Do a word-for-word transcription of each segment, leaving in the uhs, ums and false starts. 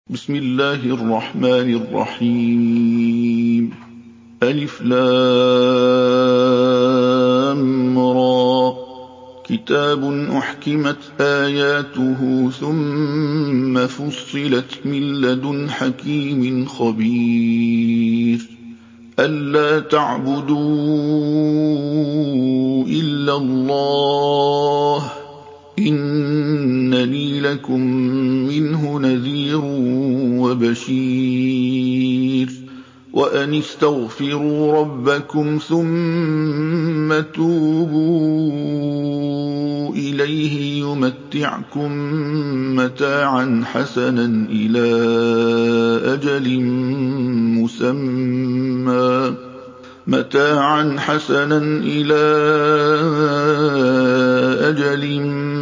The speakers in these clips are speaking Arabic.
بسم الله الرحمن الرحيم ألف لام را كتاب أحكمت آياته ثم فصلت من لدن حكيم خبير ألا تعبدوا إلا الله إنني لكم منه نذير وبشير وأن استغفروا ربكم ثم توبوا إليه يمتعكم متاعا حسنا إلى أجل مسمى متاعا حسنا إلى أجل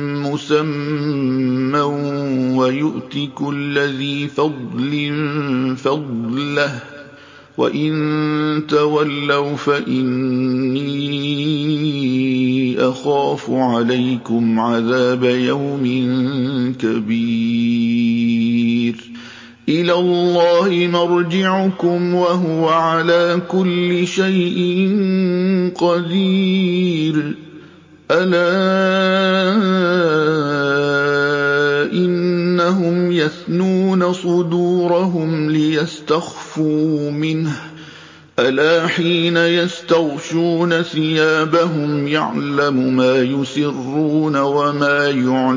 مسمى ويؤت كل ذي فضل فضله وإن تولوا فإني أخاف عليكم عذاب يوم كبير إلى الله مرجعكم وهو على كل شيء قدير ألا إنهم يثنون صدورهم ليستخفوا منه ألا حين يستغشون ثيابهم يعلم ما يسرون وما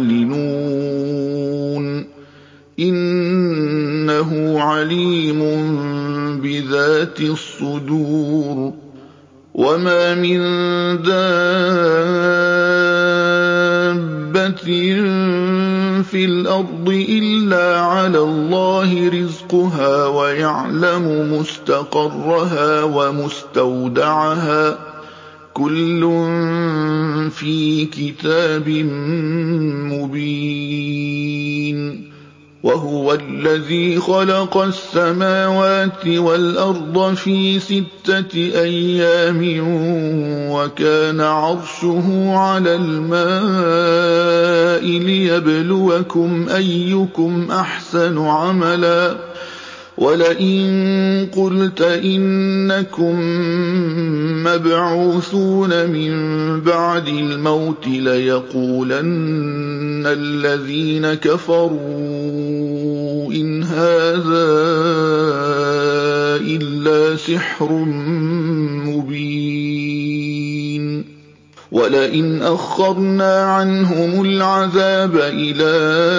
يعلنون إنه عليم بذات الصدور وما من دابة في الأرض إلا على الله رزقها ويعلم مستقرها ومستودعها كل في كتاب مبين وهو الذي خلق السماوات والأرض في ستة أيام وكان عرشه على الماء ليبلوكم أيكم أحسن عملا ولئن قلت إنكم مبعوثون من بعد الموت ليقولن الذين كفروا إن هذا إلا سحر مبين ولئن أخرنا عنهم العذاب إلى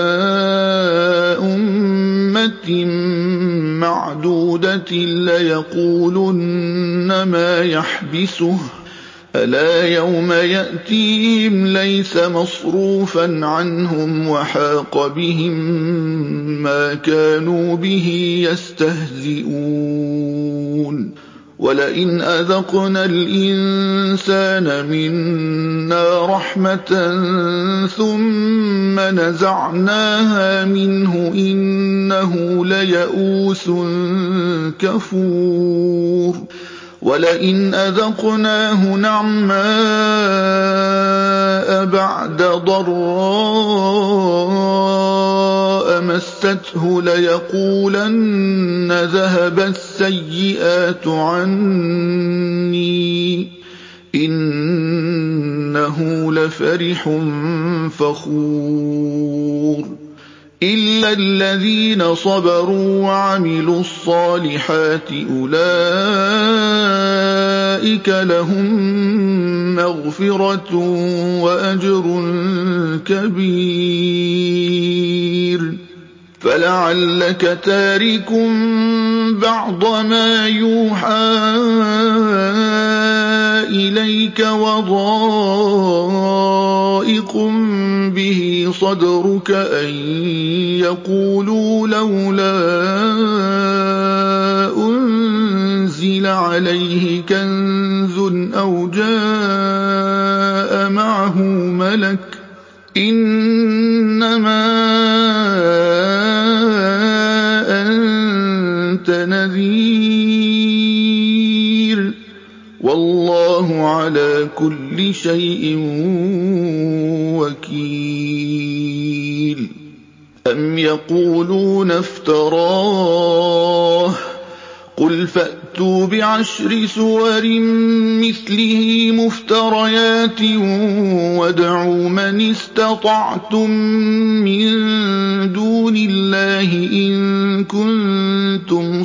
أمة معدودة ليقولن ما يحبسه ألا يوم يأتيهم ليس مصروفا عنهم وحاق بهم ما كانوا به يستهزئون ولئن أذقنا الإنسان منا رحمة ثم نزعناها منه إنه ليئوس كفور ولئن أذقناه نعماء بعد ضراء مسته ليقولن ذهب السيئات عني إنه لفرح فخور إلا الذين صبروا وعملوا الصالحات أولئك لهم مغفرة وأجر كبير فلعلك تارك بعض ما يوحى إليك وضائق به صدرك أن يقولوا لولا أنزل عليه كنز أو جاء معه ملك إنما أنت نذير والله على كل شيء وكيل أم يقولون افتراه قل فأتوا بعشر سور مثله مفتريات وادعوا من استطعتم من دون الله إن كنتم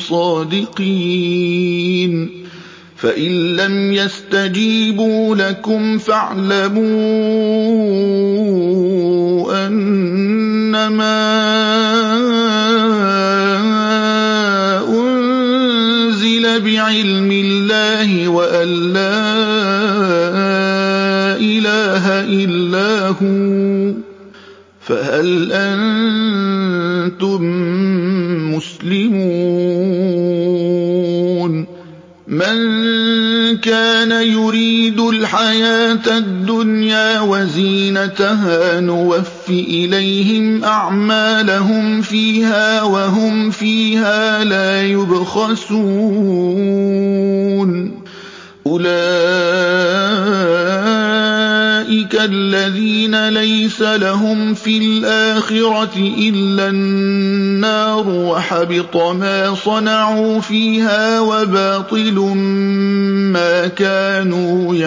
صادقين فإن لم يستجيبوا لكم فاعلموا أنما أنزل بعلم الله وأن لا إله إلا هو فهل أنتم مسلمون من كان يريد الحياة الدنيا وزينتها نوف إليهم أعمالهم فيها وهم فيها لا يبخسون أولئك الذين ليس لهم في الآخرة إلا النار وحبط ما صنعوا فيها وباطل ما كانوا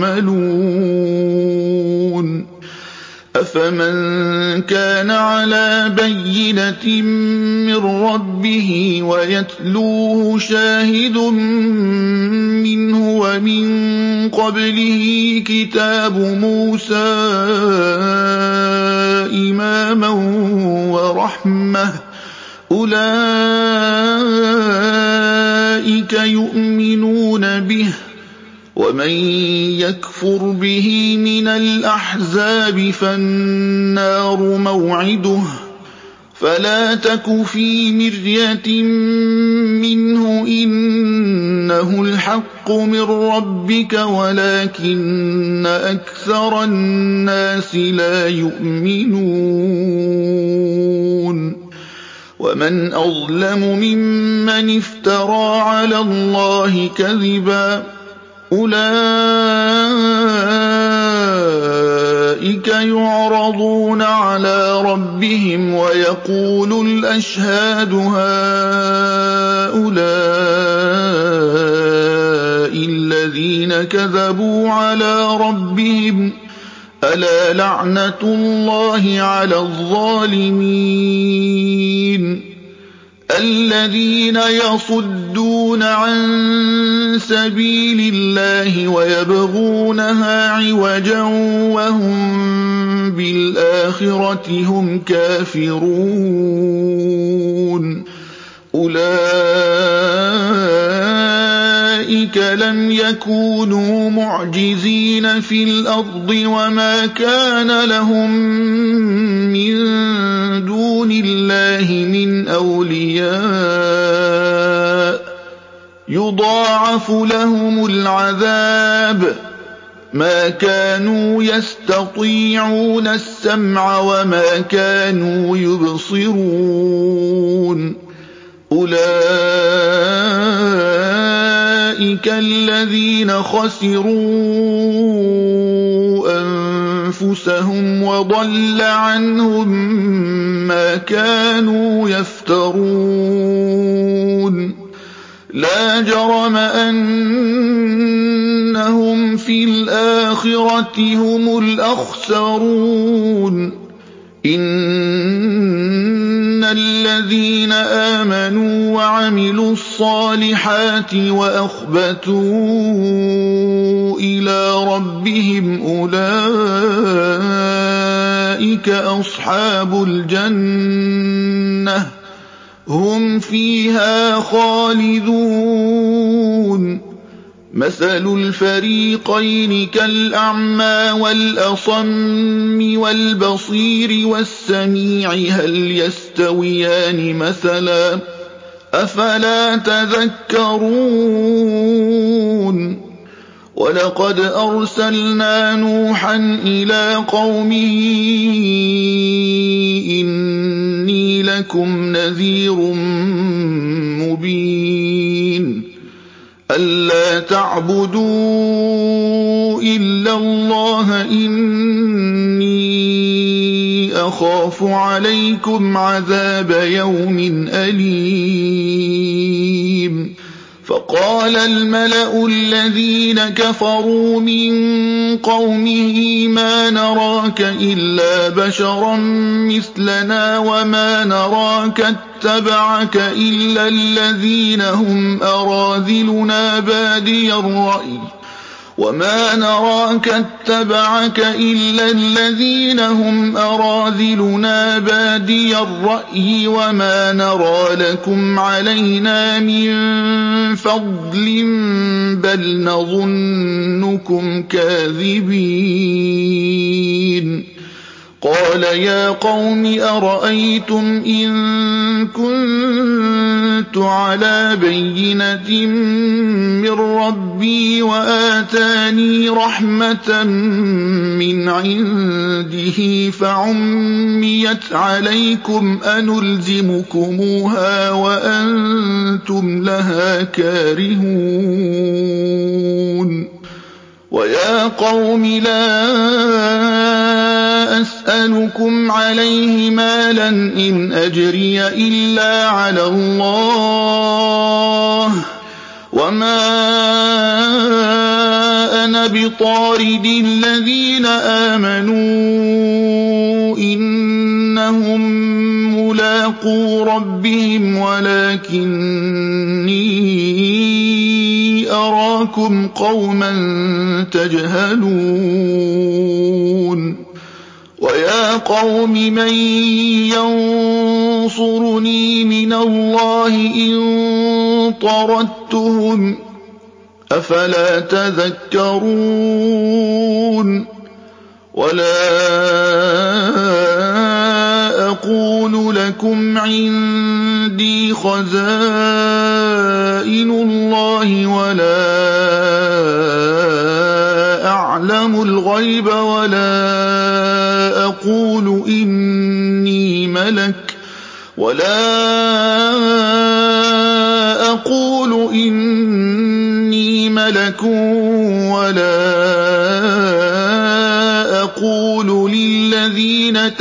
يعملون أفمن كان على بينة من ربه ويتلوه شاهد منه ومن قبله كتاب موسى إماما ورحمة أولئك يؤمنون به ومن يكفر به من الأحزاب فالنار موعده فلا تك في مرية منه إنه الحق من ربك ولكن أكثر الناس لا يؤمنون ومن أظلم ممن افترى على الله كذبا أولئك يعرضون على ربهم ويقول الأشهاد هؤلاء الذين كذبوا على ربهم ألا لعنة الله على الظالمين الذين يصدون عن سبيل الله ويبغونها عوجا وهم بالآخرة هم كافرون أولئك لم يكونوا معجزين في الأرض وما كان لهم من دون الله من أولياء يضاعف لهم العذاب ما كانوا يستطيعون السمع وما كانوا يبصرون أولئك الذين خسروا أنفسهم وضل عنهم ما كانوا يفترون لا جرم أنهم في الآخرة هم الأخسرون إن الذين آمنوا وعملوا الصالحات وأخبتوا إلى ربهم أولئك أصحاب الجنة هم فيها خالدون مثل الفريقين كالأعمى والأصم والبصير والسميع هل يستويان مثلا أفلا تذكرون ولقد أرسلنا نوحا إلى قومه إني لكم نذير مبين ألا تعبدوا إلا الله إني أخاف عليكم عذاب يوم أليم فقال الملأ الذين كفروا من قومه ما نراك إلا بشرا مثلنا وما نراك اتبعك إلا الذين هم أراذلنا بادي الرأي وما نراك اتبعك إلا الذين هم أراذلنا بادي الرأي وما نرى لكم علينا من فضل بل نظنكم كاذبين قال يا قوم أرأيتم إن كنت على بينة من ربي وآتاني رحمة من عنده فعميت عليكم أنلزمكموها وأنتم لها كارهون ويا قوم لا أسألكم عليه مالا إن أجري إلا على الله وما أنا بطارد الذين آمنوا إنهم ملاقو ربهم ولكني أراكم قوما تجهلون ويا قوم من ينصرني من الله إن طردتهم أفلا تذكرون ولا أقول لكم عندي خزائن الله ولا أعلم الغيب ولا أقول إني ملك ولا أقول إني ملك ولا أقول للذين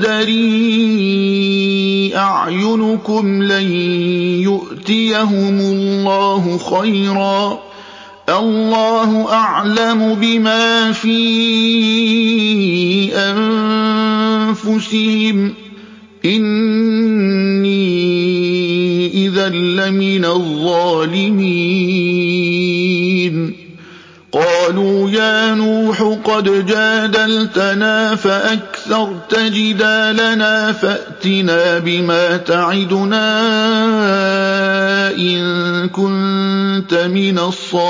تزدري أعينكم لن يؤتيهم الله خيرا الله أعلم بما في أنفسهم إني إذا لمن الظالمين قالوا يا نوح قد جادلتنا فأكثرت جدالنا فأتنا بما تعدنا إن كنت من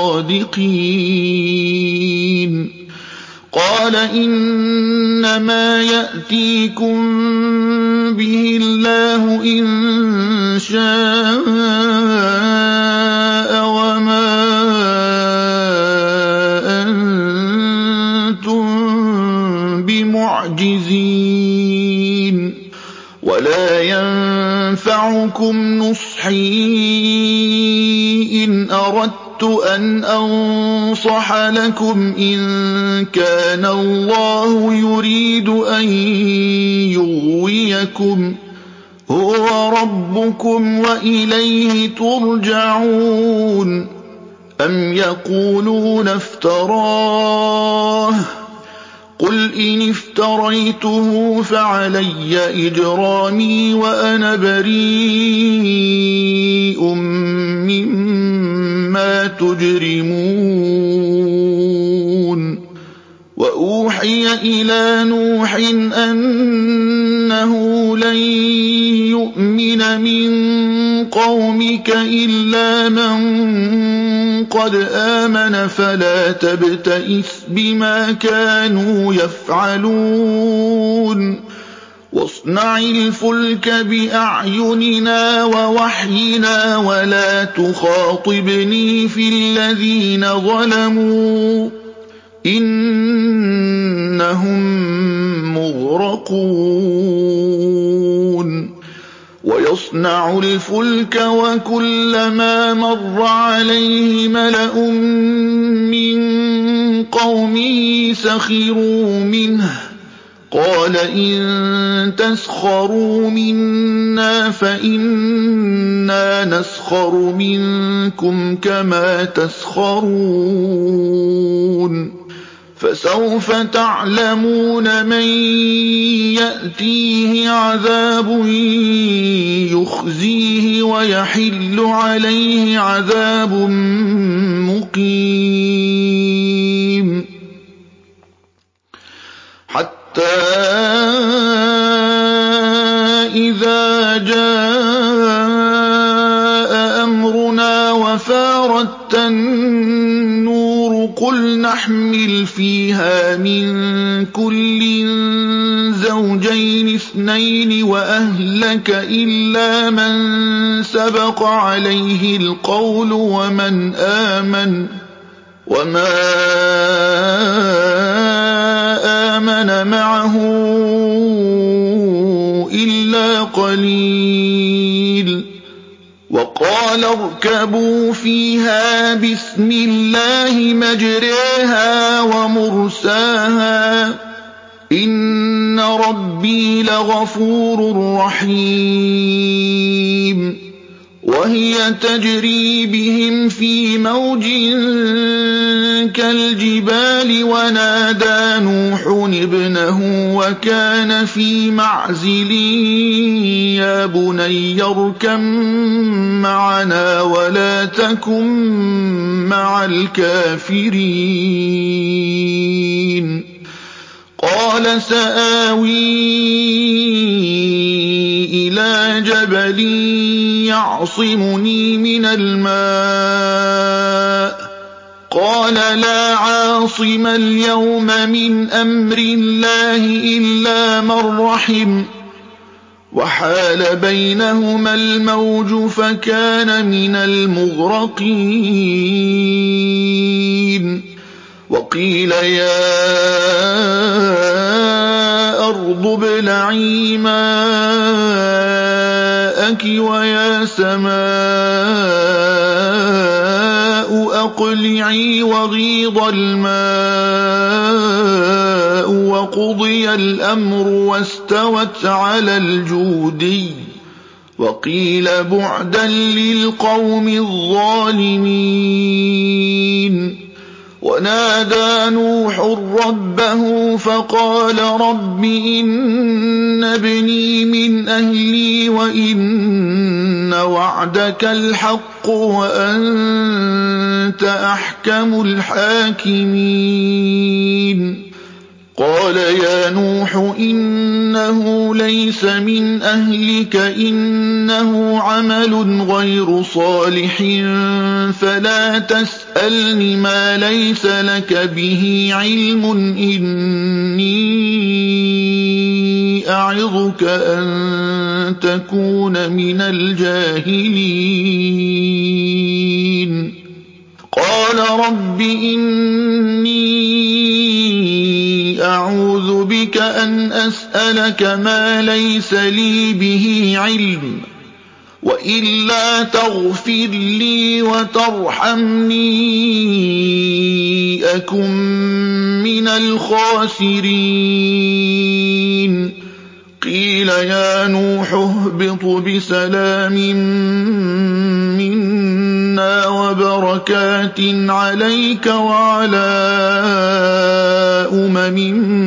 الصادقين قال إنما يأتيكم به الله إن شاء وما أنتم بمعجزين ولا ينفعكم نصحي إن أردت أن أنصح لكم إن كان الله يريد أن يغويكم هو ربكم وإليه ترجعون أم يقولون افتراه قل إن افتريته فعلي إجرامي وأنا بريء مما تجرمون وأوحي إلى نوح أنه لن يؤمن من قومك إلا من قد آمن فلا تبتئس بما كانوا يفعلون واصنع الفلك بأعيننا ووحينا ولا تخاطبني في الذين ظلموا إنهم مغرقون ويصنع الفلك وكلما مر عليه ملأ من قومه سخروا منه قَالَ إِن تَسْخَرُوا مِنَّا فَإِنَّا نَسْخَرُ مِنكُمْ كَمَا تَسْخَرُونَ فَسَوْفَ تَعْلَمُونَ مَن يَأْتِيهِ عَذَابٌ يُخْزِيهِ وَيَحِلُّ عَلَيْهِ عَذَابٌ مُّقِيمٌ حَتَّىٰ إِذَا جَاءَ أَمْرُنَا وَفَارَتِ النُّورُ قُلْ نَحْمِلُ فِيهَا مِن كُلٍّ زَوْجَيْنِ اثْنَيْنِ وَأَهْلَكَ إِلَّا مَن سَبَقَ عَلَيْهِ الْقَوْلُ وَمَنْ آمَنَ وَمَا آمَنَ مَعَهُ إِلَّا قَلِيلٌ وَقَالَ ارْكَبُوا فِيهَا بِسْمِ اللَّهِ مَجْرَاهَا وَمُرْسَاهَا ۚ إِنَّ رَبِّي لَغَفُورٌ رَّحِيمٌ وَهِيَ تَجْرِي بِهِمْ فِي مَوْجٍ كَالْجِبَالِ وَنَادَىٰ نُوحٌ ابْنَهُ وَكَانَ فِي مَعْزِلٍ يَا بُنَيَّ ارْكَب مَّعَنَا وَلَا تَكُن مَّعَ الْكَافِرِينَ قَالَ سَآوِي إِلَىٰ جَبَلٍ يَعْصِمُنِي مِنَ الْمَاءِ ۚ قَالَ لَا عَاصِمَ الْيَوْمَ مِنْ أَمْرِ اللَّهِ إِلَّا مَن رَّحِمَ ۚ وَحَالَ بَيْنَهُمَا الْمَوْجُ فَكَانَ مِنَ الْمُغْرَقِينَ وَقِيلَ يَا أَرْضُ ابْلَعِي مَاءَكِ وَيَا سَمَاءُ أَقْلِعِي وَغِيضَ الْمَاءُ وَقُضِيَ الْأَمْرُ وَاسْتَوَتْ عَلَى الْجُودِيِّ وَقِيلَ بُعْدًا لِّلْقَوْمِ الظَّالِمِينَ وَنَادَىٰ نُوحٌ رَّبَّهُ فَقَالَ رَبِّ إِنَّ ابْنِي مِنْ أَهْلِي وَإِنَّ وَعْدَكَ الْحَقُّ وَأَنتَ أَحْكَمُ الْحَاكِمِينَ قَالَ يَا نُوحُ إِنَّهُ لَيْسَ مِنْ أَهْلِكَ ۖ إِنَّهُ عَمَلٌ غَيْرُ صَالِحٍ فَلَا تَسْأَلْنِ مَا لَيْسَ لَكَ بِهِ عِلْمٌ ۖ إِنِّي أَعِظُكَ أَن تَكُونَ مِنَ الْجَاهِلِينَ قَالَ رَبِّ إِنِّي أَعُوذُ بِكَ أَنْ أَسْأَلَكَ مَا لَيْسَ لِي بِهِ عِلْمٌ ۖ وَإِلَّا تَغْفِرْ لِي وَتَرْحَمْنِي أَكُن مِّنَ الْخَاسِرِينَ قِيلَ يَا نُوحُ اهْبِطْ بِسَلَامٍ مِّنَّا وَبَرَكَاتٍ عَلَيْكَ وَعَلَىٰ أُمَمٍ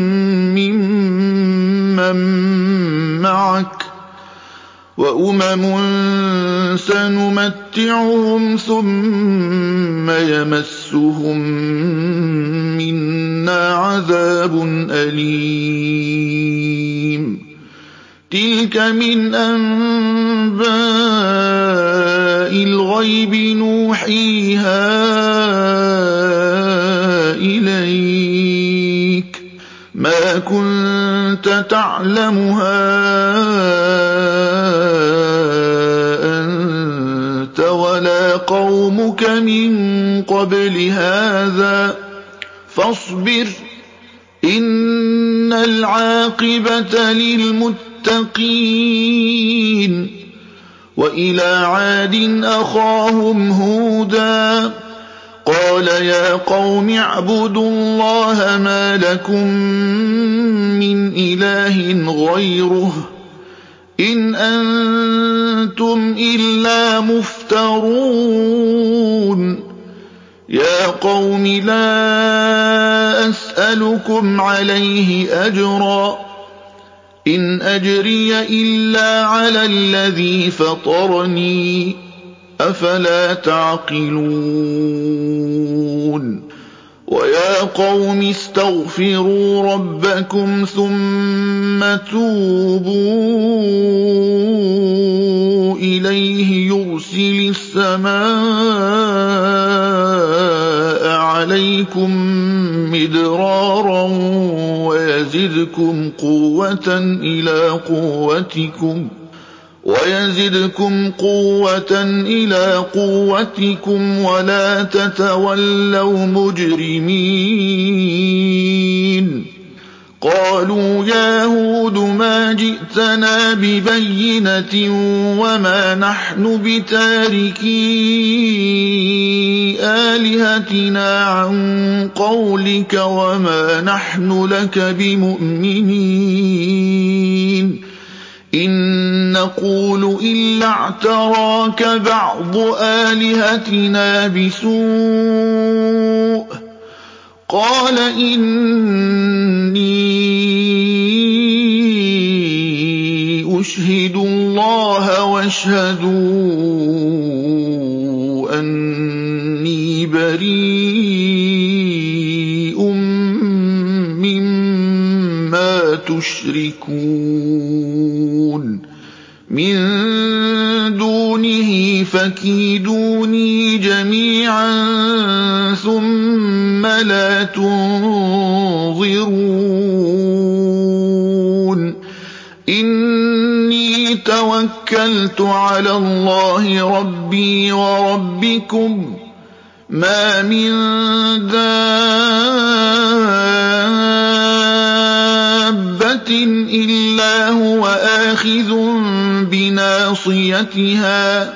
مِّمَّن مَّعَكَ ۚ وَأُمَمٌ سَنُمَتِّعُهُمْ ثُمَّ يَمَسُّهُم مِّنَّا عَذَابٌ أَلِيمٌ تِلْكَ مِنْ أَنبَاءِ الْغَيْبِ نُوحِيهَا إِلَيْكَ ۖ مَا كُنتَ تَعْلَمُهَا أَنتَ وَلَا قَوْمُكَ مِن قَبْلِ هَٰذَا ۖ فَاصْبِرْ ۖ إِنَّ الْعَاقِبَةَ لِلْمُتَّقِينَ وَإِلَىٰ عَادٍ أَخَاهُمْ هُودًا قال يا قوم اعبدوا الله ما لكم من إله غيره إن أنتم إلا مفترون يا قوم لا أسألكم عليه أجرا إن أجري إلا على الذي فطرني أفلا تعقلون ويا قوم استغفروا ربكم ثم توبوا إليه يرسل السماء عليكم مدرارا ويزدكم قوة إلى قوتكم ويزدكم قوة إلى قوتكم ولا تتولوا مجرمين قالوا يا هود ما جئتنا ببينة وما نحن بتاركي آلهتنا عن قولك وما نحن لك بمؤمنين إن نقول إلا اعتراك بعض آلهتنا بسوء قال إني أشهد الله واشهدوا أني بريء مما تشركون من دونه فكيدوني جميعا ثم لا تنظرون إني توكلت على الله ربي وربكم ما من دابة إلا هو آخذ بناصيتها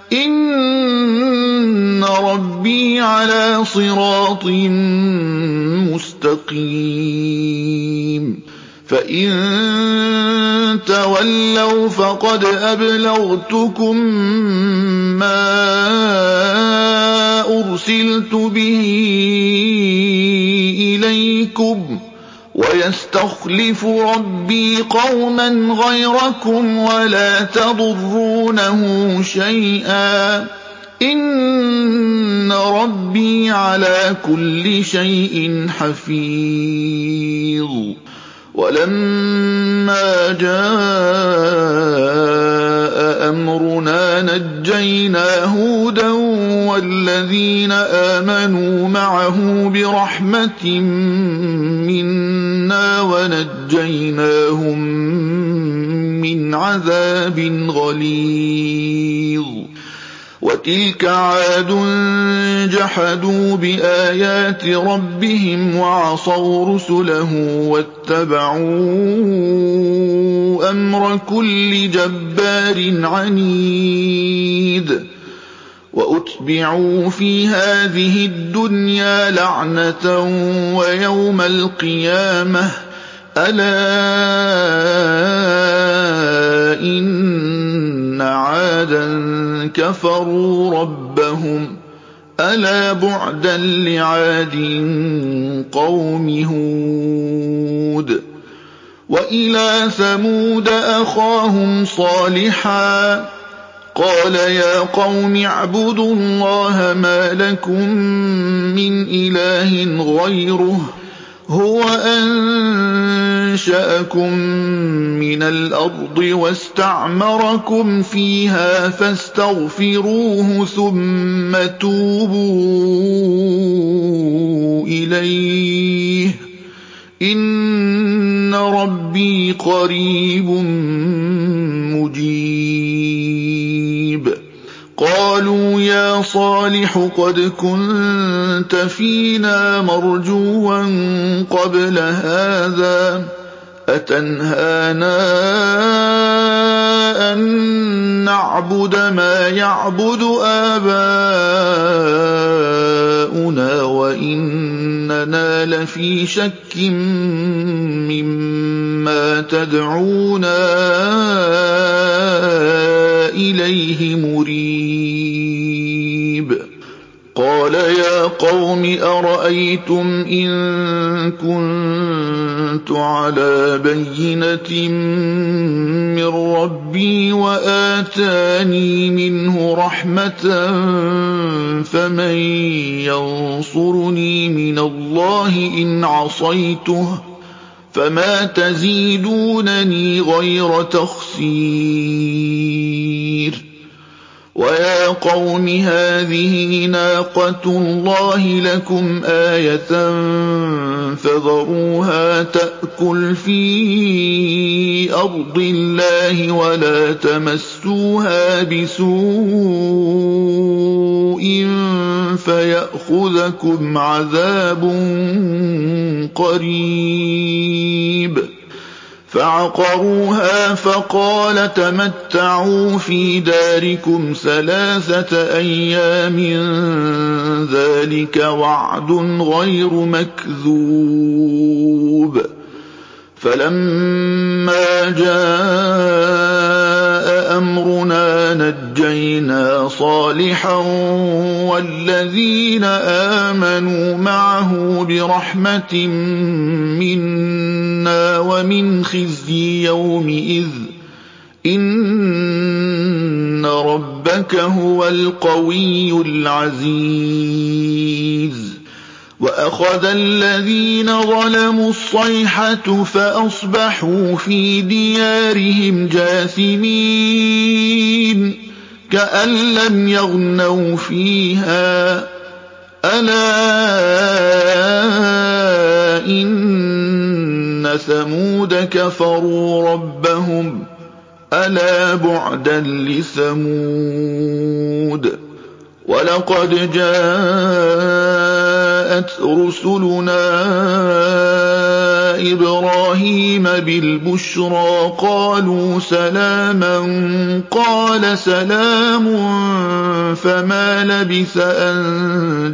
إن ربي على صراط مستقيم فإن تولوا فقد أبلغتكم ما أرسلت به إليكم ويستخلف ربي قوما غيركم ولا تضرونه شيئا إن ربي على كل شيء حفيظ ولما جاء أمرنا نجينا هودا والذين آمنوا معه برحمة منا ونجيناهم من عذاب غليظ وتلك عاد جحدوا بآيات ربهم وعصوا رسله واتبعوا أمر كل جبار عنيد وأتبعوا في هذه الدنيا لعنة ويوم القيامة ألا إن عادا كفروا ربهم ألا بعدا لعاد قوم هود وإلى ثمود أخاهم صالحا قال يا قوم اعبدوا الله ما لكم من إله غيره هو أنشأكم من الأرض واستعمركم فيها فاستغفروه ثم توبوا إليه إن ربي قريب مجيب قالوا يا صالح قد كنت فينا مرجوا قبل هذا أتنهانا أن نعبد ما يعبد آباؤنا آباؤنا وإننا لفي شك مما تدعونا إليه مريب قال يا قوم أرأيتم إن كنت على بينة من ربي وآتاني منه رحمة فمن ينصرني من الله إن عصيته فما تزيدونني غير تخسير ويا قوم هذه ناقة الله لكم آية فذروها تأكل في أرض الله ولا تمسوها بسوء فيأخذكم عذاب قريب فعقروها فقال تمتعوا في داركم ثلاثة أيام ذلك وعد غير مكذوب فلما جاء أمرنا نجينا صالحا والذين آمنوا معه برحمة منا ومن خزي يومئذ إن ربك هو القوي العزيز وأخذ الذين ظلموا الصيحة فأصبحوا في ديارهم جاثمين كأن لم يغنوا فيها ألا إن ثمود كفروا ربهم ألا بعدا لثمود ولقد جاءت رسلنا إبراهيم بالبشرى قالوا سلاما قال سلام فما لبث أن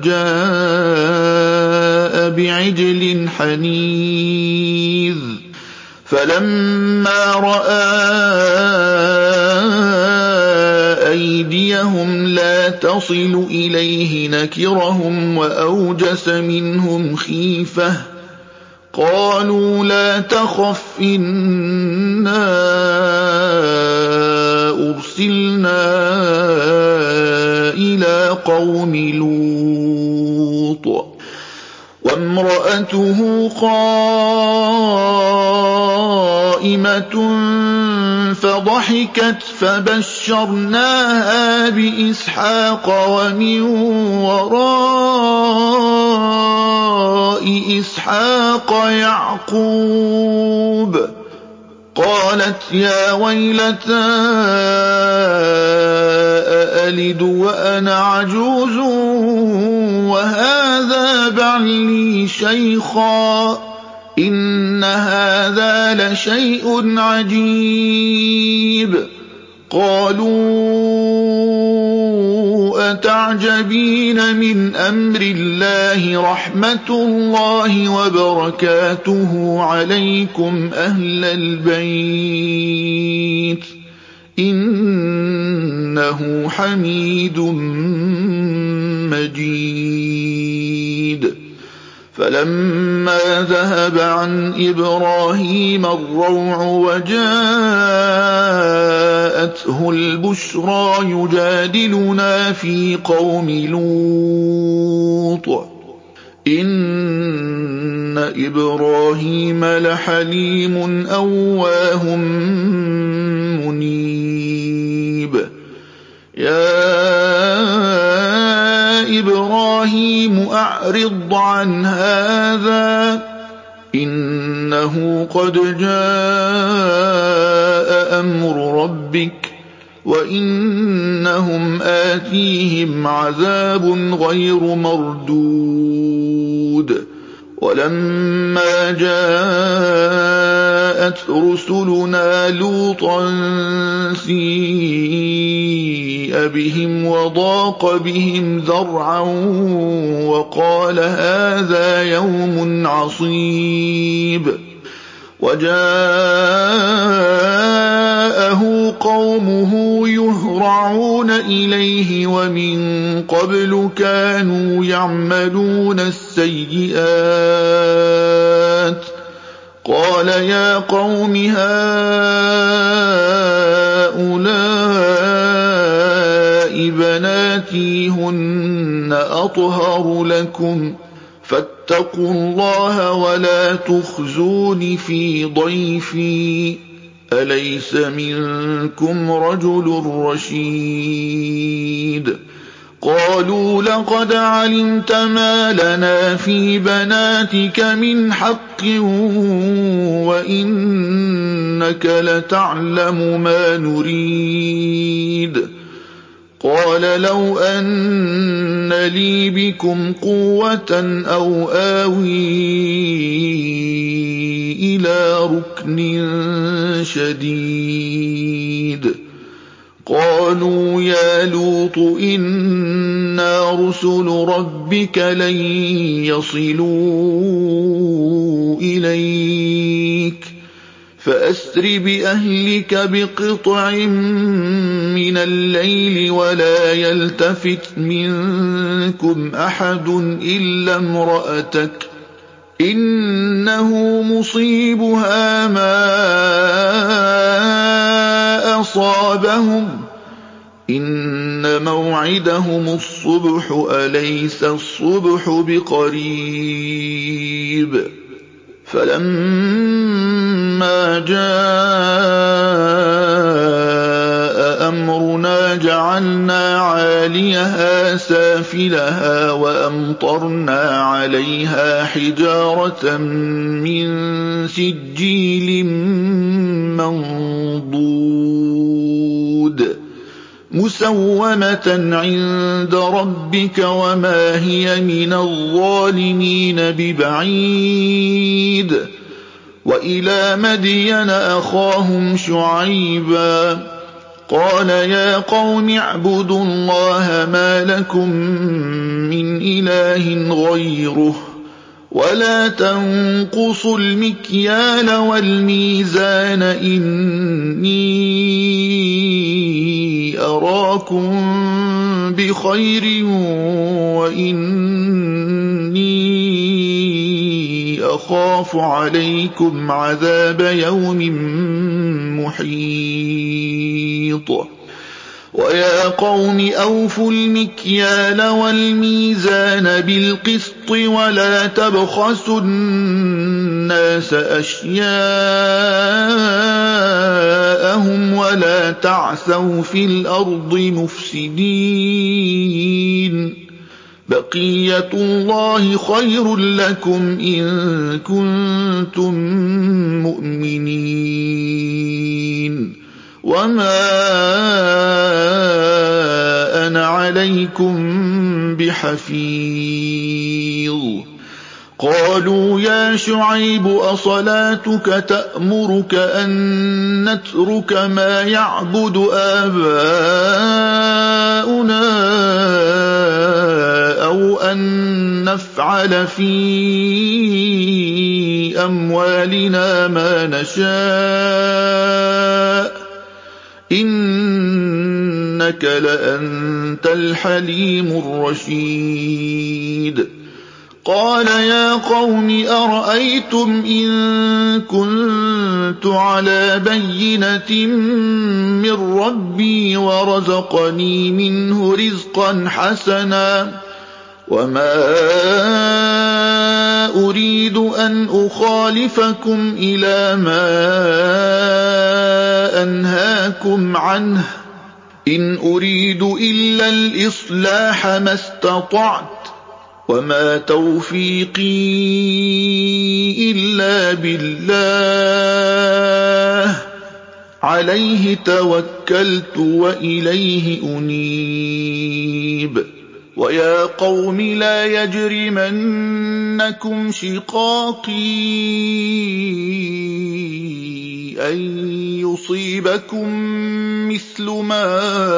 جاء بعجل حنيذ فلما رأى أيديهم لا تصل إليه نكرهم وأوجس منهم خيفة قالوا لا تخف إنا أرسلنا إلى قوم لوط وامرأته قائمة فضحكت فبشرناها بإسحاق ومن وراء إسحاق يعقوب قالت يا ويلتى أألد وأنا عجوز وهذا بعلي شيخا إن هذا لشيء عجيب قالوا أتعجبين من أمر الله رحمة الله وبركاته عليكم أهل البيت إنه حميد مجيد فلما ذهب عن إبراهيم الروع وجاءته البشرى يجادلنا في قوم لوط إن إبراهيم لحليم أواه منيب يا إبراهيم أعرض عن هذا إنه قد جاء أمر ربك وإنهم آتيهم عذاب غير مردود وَلَمَّا جَاءَتْ رُسُلُنَا لُوطًا سِيءَ بِهِمْ وَضَاقَ بِهِمْ ذَرْعًا وَقَالَ هَٰذَا يَوْمٌ عَصِيبٌ وَجَاءَهُ قَوْمُهُ يُهْرَعُونَ إِلَيْهِ وَمِن قَبْلُ كَانُوا يَعْمَلُونَ السَّيِّئَاتِ قَالَ يَا قَوْمِ هَٰؤُلَاءِ بَنَاتِي هُنَّ أَطْهَرُ لَكُمْ فَاتَّقُوا اللَّهَ وَلَا تُخْزُونِ فِي ضَيْفِي أَلَيْسَ مِنكُمْ رَجُلٌ رَّشِيدٌ قَالُوا لَقَدْ عَلِمْتَ مَا لَنَا فِي بَنَاتِكَ مِنْ حَقٍّ وَإِنَّكَ لَتَعْلَمُ مَا نُرِيدُ قَالَ لَوْ أَنَّ لِي بِكُمْ قُوَّةً أَوْ آوِي إِلَىٰ رُكْنٍ شَدِيدٍ قَالُوا يَا لُوطُ إِنَّا رُسُلُ رَبِّكَ لَن يَصِلُوا إِلَيْكَ فَأَسْرِ بِأَهْلِكَ بِقِطْعٍ مِّنَ اللَّيْلِ وَلَا يَلْتَفِتْ مِنكُمْ أَحَدٌ إِلَّا امْرَأَتَكَ إِنَّهُ مُصِيبُهَا مَا أَصَابَهُمْ إِنَّ مَوْعِدَهُمُ الصُّبْحُ أَلَيْسَ الصُّبْحُ بِقَرِيبٍ فَلَمَّا جَاءَ أَمْرُنَا جَعَلْنَا عَالِيَهَا سَافِلَهَا وَأَمْطَرْنَا عَلَيْهَا حِجَارَةً مِّن سِجِّيلٍ مَّنضُودٍ مُّسَوَّمَةً عِندَ رَبِّكَ وَمَا هِيَ مِنَ الظَّالِمِينَ بِبَعِيدٍ وَإِلَىٰ مَدْيَنَ أَخَاهُمْ شُعَيْبًا قَالَ يَا قَوْمِ اعْبُدُوا اللَّهَ مَا لَكُم مِّنْ إِلَٰهٍ غَيْرُهُ وَلَا تَنقُصُوا الْمِكْيَالَ وَالْمِيزَانَ إِنِّي أَرَاكُم بِخَيْرٍ وَإِنِّي أَخَافُ عَلَيْكُمْ عَذَابَ يَوْمٍ مُّحِيطٍ وَيَا قَوْمِ أَوْفُوا الْمِكْيَالَ وَالْمِيزَانَ بِالْقِسْطِ وَلَا تَبْخَسُوا النَّاسَ أَشْيَاءَهُمْ وَلَا تَعْثَوْا فِي الْأَرْضِ مُفْسِدِينَ بَقِيَّتُ اللَّهِ خَيْرٌ لَّكُمْ إِن كُنتُم مُّؤْمِنِينَ وَمَا أَنَا عَلَيْكُم بِحَفِيظٍ قَالُوا يَا شُعَيْبُ أَصَلَاتُكَ تَأْمُرُكَ أَن نَّتْرُكَ مَا يَعْبُدُ آبَاؤُنَا أَوْ أَن نَّفْعَلَ فِي أَمْوَالِنَا مَا نَشَاءُ إِنَّكَ لَأَنتَ الْحَلِيمُ الرَّشِيدُ قَالَ يَا قَوْمِ أَرَأَيْتُمْ إِن كُنتُ عَلَىٰ بَيِّنَةٍ مِّن رَّبِّي وَرَزَقَنِي مِنْهُ رِزْقًا حَسَنًا وَمَا أُرِيدُ أَنْ أُخَالِفَكُمْ إِلَىٰ مَا أَنْهَاكُمْ عَنْهُ إِنْ أُرِيدُ إِلَّا الْإِصْلَاحَ مَا اسْتَطَعْتُ وَمَا تَوْفِيقِي إِلَّا بِاللَّهِ عَلَيْهِ تَوَكَّلْتُ وَإِلَيْهِ أُنِيبُ ويا قوم لا يجرمنكم شقاقي أن يصيبكم مثل ما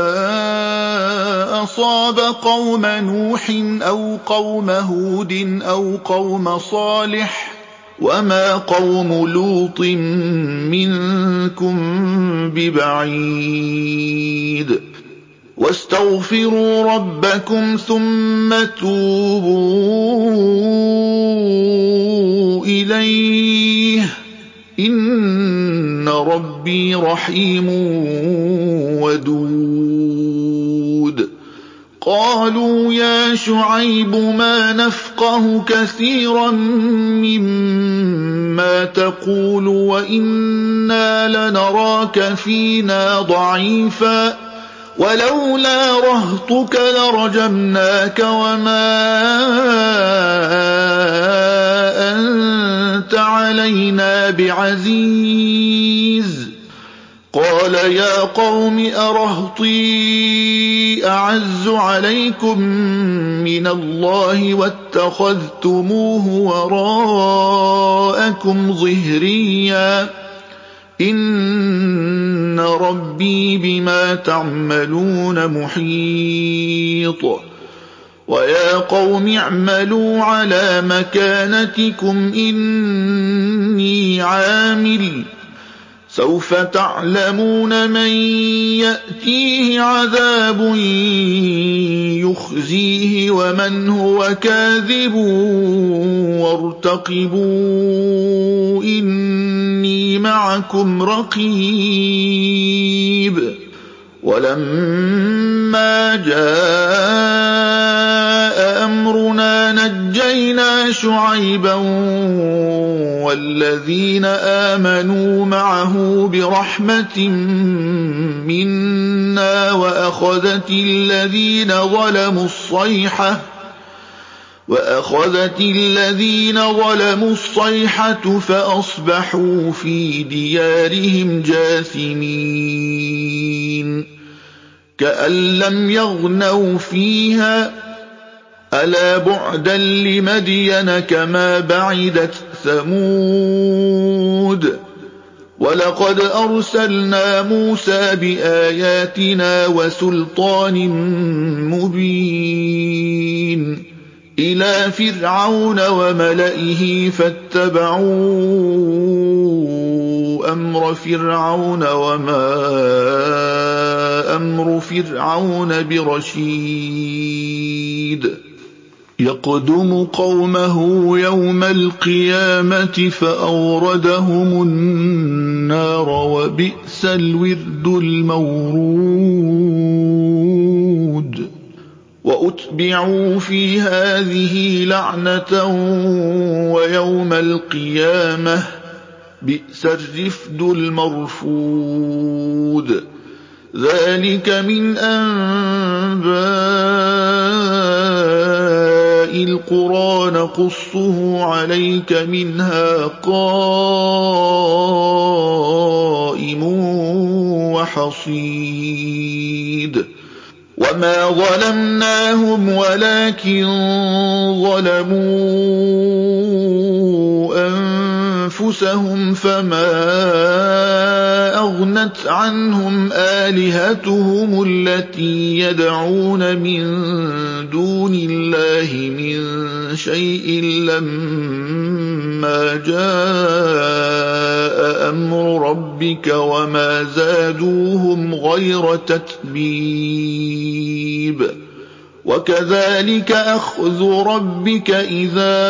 أصاب قوم نوح أو قوم هود أو قوم صالح وما قوم لوط منكم ببعيد واستغفروا ربكم ثم توبوا إليه إن ربي رحيم ودود قالوا يا شعيب ما نفقه كثيرا مما تقول وإنا لنراك فينا ضعيفا ولولا رهطك لرجمناك وما أنت علينا بعزيز قال يا قوم أرهطي أعز عليكم من الله واتخذتموه وراءكم ظهريا إن ربي بما تعملون محيط ويا قوم اعملوا على مكانتكم إني عامل سوف تعلمون من يأتيه عذاب يخزيه ومن هو كاذب وارتقبوا إني معكم رقيب ولما جاء أمرنا نجينا شعيبا والذين آمنوا معه برحمة منا وأخذت الذين ظلموا الصيحة وأخذت الذين ظلموا الصيحة فأصبحوا في ديارهم جاثمين كأن لم يغنوا فيها ألا بعدا لمدين كما بعدت ثمود ولقد أرسلنا موسى بآياتنا وسلطان مبين إلى فرعون وملئه فاتبعوا أمر فرعون وما أمر فرعون برشيد يقدم قومه يوم القيامة فأوردهم النار وبئس الورد المورود وأتبعوا في هذه لعنة ويوم القيامة بئس الرفد المرفود ذلك من أنباء القرى نقصه عليك منها قائم وحصيد وما ظلمناهم ولكن ظلموا أنفسهم فما أغنت عنهم آلهتهم التي يدعون من دون الله من شيء لما جاء أمر ربك وما زادوهم غير تتبيب وكذلك أخذ ربك إذا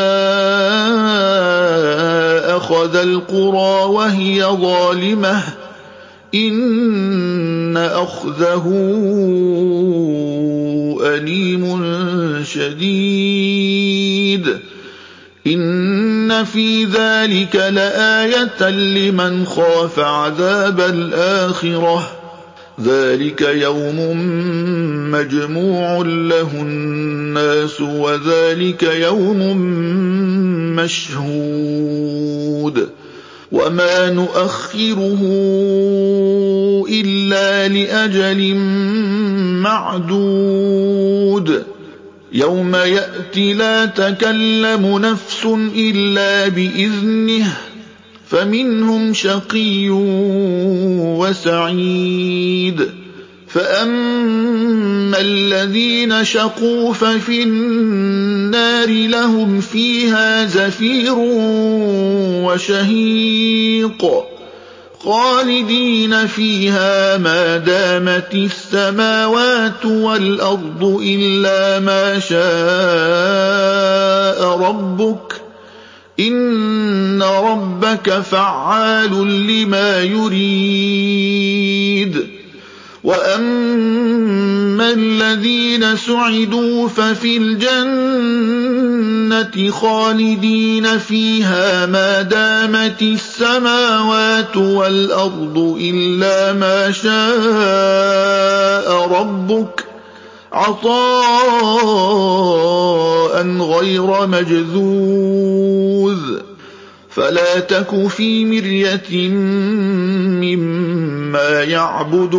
أخذ القرى وهي ظالمة إن أخذه أليم شديد إن في ذلك لآية لمن خاف عذاب الآخرة ذلك يوم مجموع له الناس وذلك يوم مشهود وما نؤخره إلا لأجل معدود يوم يأتي لا تكلم نفس إلا بإذنه فمنهم شقي وسعيد فأما الذين شقوا ففي النار لهم فيها زفير وشهيق خالدين فيها ما دامت السماوات والأرض إلا ما شاء ربك إن ربك فعال لما يريد وأما الذين سعدوا ففي الجنة خالدين فيها ما دامت السماوات والأرض إلا ما شاء ربك عطاء غير مجذوذ فلا تك في مرية مما يعبد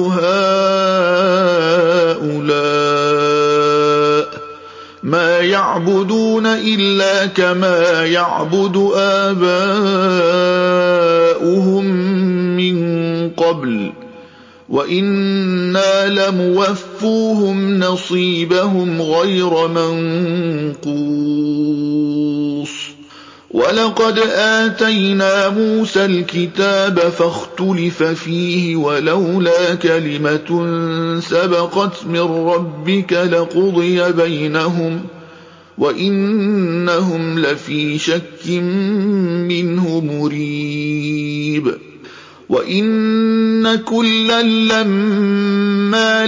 هؤلاء ما يعبدون إلا كما يعبد آباؤهم من قبل وإنا لموفوهم نصيبهم غير منقوص ولقد آتينا موسى الكتاب فاختلف فيه ولولا كلمة سبقت من ربك لقضي بينهم وإنهم لفي شك منه مريب وإن كلا لما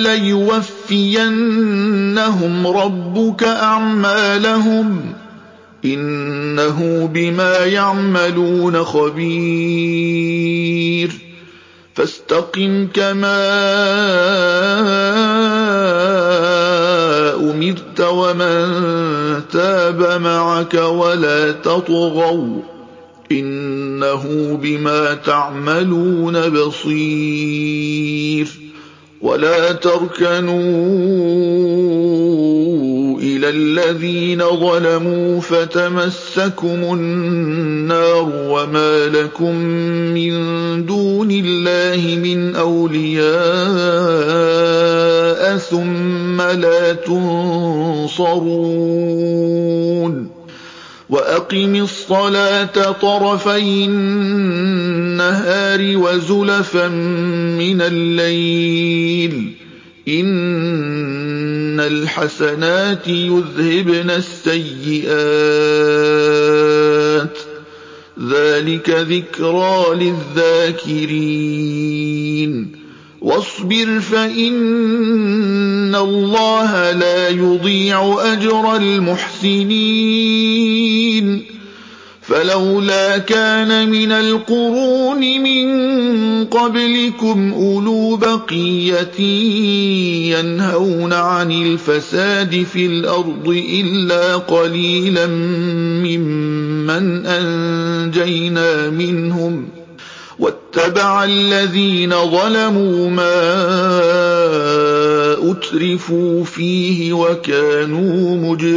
ليوفينهم ربك أعمالهم إنه بما يعملون خبير فاستقم كما أمرت ومن تاب معك ولا تطغوا إنه بما تعملون بصير ولا تركنوا إلى الذين ظلموا فتمسكم النار وما لكم من دون الله من أولياء ثم لا تنصرون وأقم الصلاة طرفي النهار وزلفا من الليل إن الحسنات يذهبن السيئات ذلك ذكرى للذاكرين واصبر فإن الله لا يضيع أجر المحسنين فلولا كان من القرون من قبلكم أولو بقية ينهون عن الفساد في الأرض إلا قليلا ممن أنجينا منهم واتبع الذين ظلموا ما أترفوا فيه وكانوا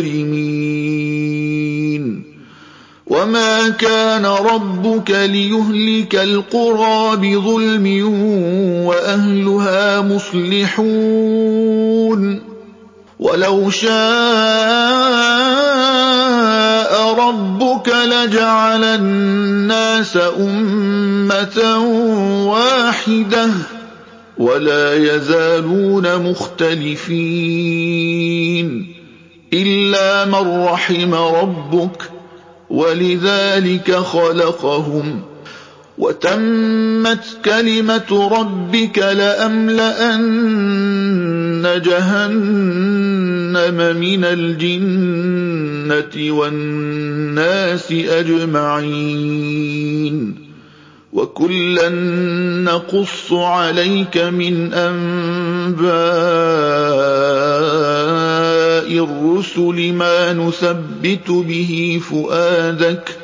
مجرمين وما كان ربك ليهلك القرى بظلم وأهلها مصلحون ولو شاء ربك لجعل الناس أمة واحدة ولا يزالون مختلفين إلا من رحم ربك ولذلك خلقهم وتمت كلمة ربك لأملأن جهنم من الجنة والناس أجمعين وكلا نقص عليك من أنباء الرسل ما نثبت به فؤادك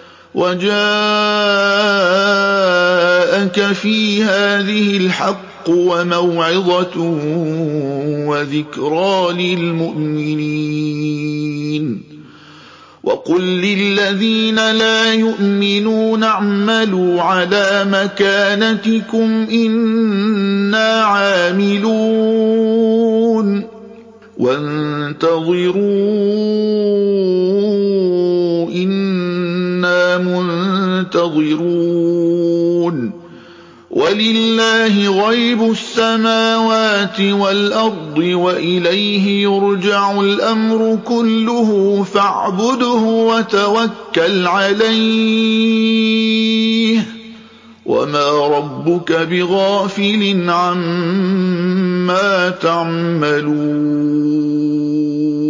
وجاءك في هذه الحق وموعظة وذكرى للمؤمنين وقل للذين لا يؤمنون اعملوا على مكانتكم إنا عاملون وانتظروا إنا منتظرون ولله غيب السماوات والأرض وإليه يرجع الأمر كله فاعبده وتوكل عليه وما ربك بغافل عما تعملون